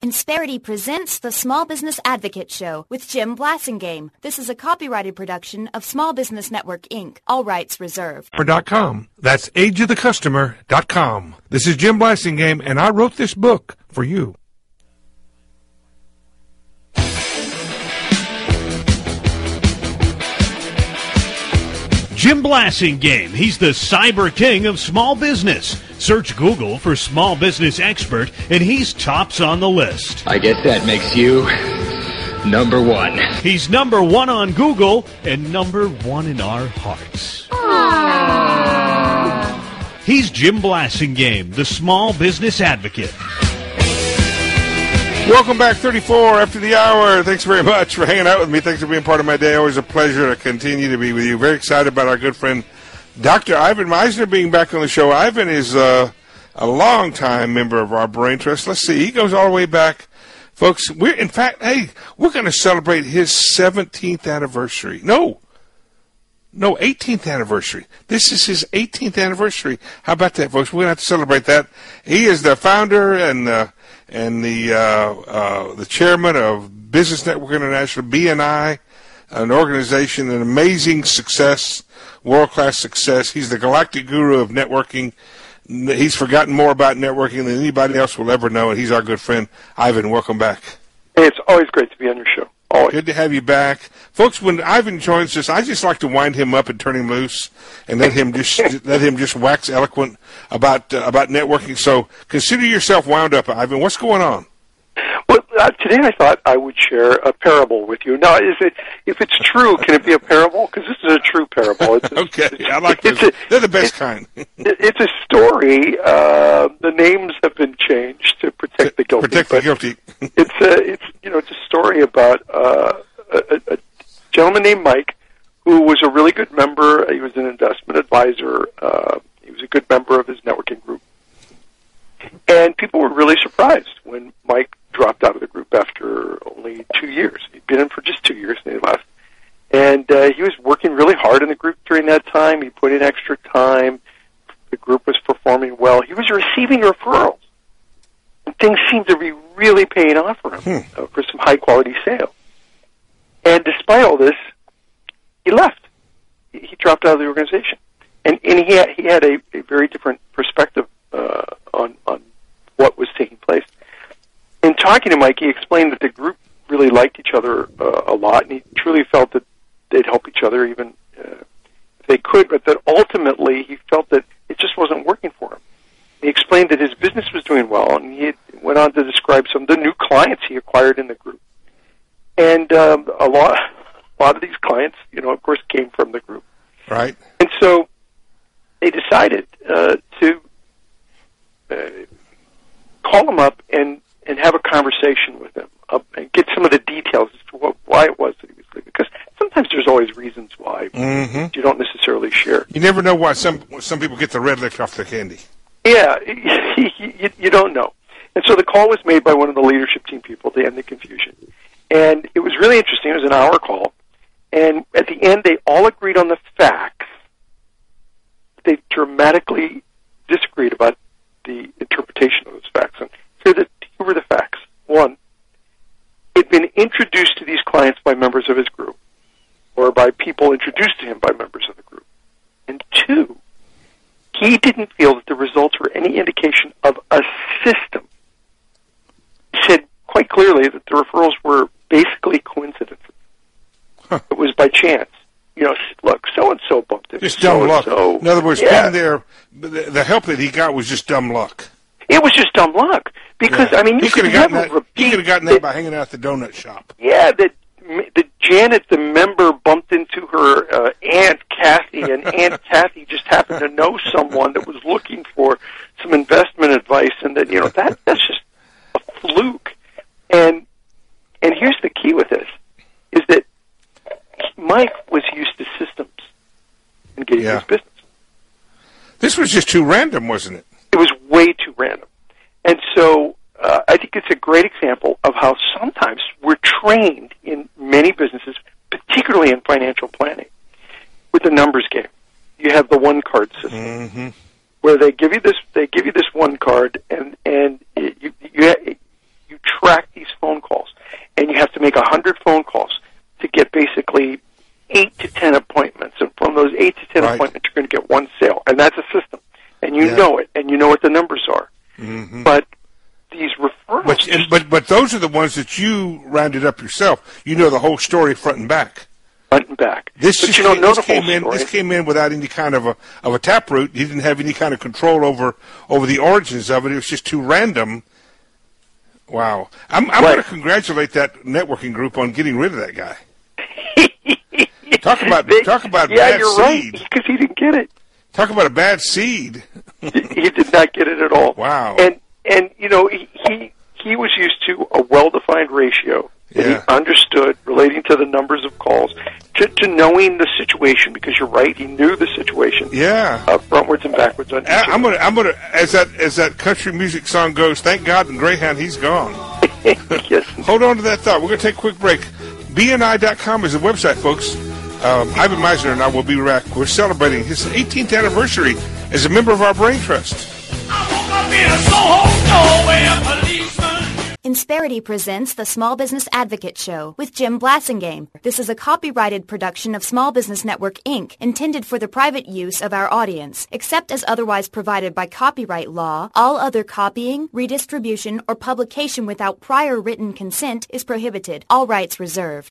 Insperity presents the Small Business Advocate Show with Jim Blasingame. This is a copyrighted production of Small Business Network, Inc. All rights reserved. .com. That's ageofthecustomer.com. This is Jim Blasingame, and I wrote this book for you. Jim Blasingame. He's the cyber king of small business. Search Google for small business expert, and he's tops on the list. I guess that makes you number one. He's number one on Google and number one in our hearts. Aww. He's Jim Blasingame, the small business advocate. Welcome back, 34 after the hour. Thanks very much for hanging out with me. Thanks for being part of my day. Always a pleasure to continue to be with you. Very excited about our good friend, Dr. Ivan Misner, being back on the show. Ivan is a long-time member of our Brain Trust. Let's see. He goes all the way back. Folks, we're going to celebrate his 17th anniversary. No, 18th anniversary. This is his 18th anniversary. How about that, folks? We're going to have to celebrate that. He is the founder and the chairman of Business Network International, BNI, an organization, an amazing success, world-class success. He's the galactic guru of networking. He's forgotten more about networking than anybody else will ever know, and he's our good friend. Ivan, welcome back. Hey, it's always great to be on your show. Always. Good to have you back. Folks, when Ivan joins us, I just like to wind him up and turn him loose and let him just wax eloquent about networking. So consider yourself wound up, Ivan. What's going on? Well, today I thought I would share a parable with you. Now, if it's true, can it be a parable? Because this is a true parable. Okay, I like this. They're the best kind. It's a story. The names have been changed to protect the guilty. Protect the guilty. It's a story about a gentleman named Mike, who was a really good member. He was an investment advisor. He was a good member of his networking group. And people were really surprised when Mike dropped out of the group after only 2 years. He'd been in for just 2 years, and he left. And he was working really hard in the group during that time. He put in extra time. The group was performing well. He was receiving referrals. And things seemed to be really paying off for him for some high-quality sales. And despite all this, he left. He dropped out of the organization. And he had a very different perspective on what was taking place. In talking to Mike, he explained that the group really liked each other a lot, and he truly felt that they'd help each other even if they could, but that ultimately he felt that it just wasn't working for him. He explained that his business was doing well, and he went on to describe some of the new clients he acquired in the group. And a lot of these clients, of course, came from the group. Right. And so they decided to call him up and have a conversation with him and get some of the details as to why it was that he was leaving. Because sometimes there's always reasons why you don't necessarily share. You never know why some people get the red lick off their candy. Yeah, you don't know. And so the call was made by one of the leadership team people to end the confusion. And it was really interesting. It was an hour call. And at the end, they all agreed on the facts. They dramatically disagreed about the interpretation of those facts. And here were the facts. One, he'd been introduced to these clients by members of his group, or by people introduced to him by members of the group. And two, he didn't feel that the results were any indication of a system. He said quite clearly that the referrals were basically coincidences. It was by chance. Look, so-and-so bumped into just dumb luck. In other words, yeah. being there, the help that he got was just dumb luck. It was just dumb luck. Because, he could have gotten that by hanging out at the donut shop. Yeah, the Janet, the member, bumped into her Aunt Kathy, and Aunt Kathy just happened to know someone that was looking for some investment advice, and that that's just a fluke. And here's the key with this, is that Mike was used to systems in getting his business. This was just too random, wasn't it? It was way too random. And so I think it's a great example of how sometimes we're trained in many businesses, particularly in financial planning, with the numbers game. You have the one card system, where they give you this one card, and you track these phone calls, and you have to make 100 phone calls to get basically 8 to 10 appointments. And from those 8 to 10 appointments, you're going to get one sale. And that's a system. And you know it, and you know what the numbers are. Mm-hmm. But these referrals... But those are the ones that you rounded up yourself. You know the whole story front and back. Front and back. This came in without any kind of a taproot. You didn't have any kind of control over the origins of it. It was just too random. Wow. I'm going to congratulate that networking group on getting rid of that guy. Talk about bad you're seed. Right, because he didn't get it. Talk about a bad seed. He did not get it at all. Wow. And you know, he was used to a well-defined ratio that he understood relating to the numbers of calls, to knowing the situation, because you're right, he knew the situation. Yeah. Frontwards and backwards on I'm gonna as that country music song goes, thank God in Greyhound he's gone. Yes. Hold on to that thought. We're gonna take a quick break. BNI.com is the website, folks. Ivan Misner and I will be back. We're celebrating his 18th anniversary as a member of our Brain Trust. Insperity presents the Small Business Advocate Show with Jim Blasingame. This is a copyrighted production of Small Business Network, Inc., intended for the private use of our audience. Except as otherwise provided by copyright law, all other copying, redistribution, or publication without prior written consent is prohibited. All rights reserved.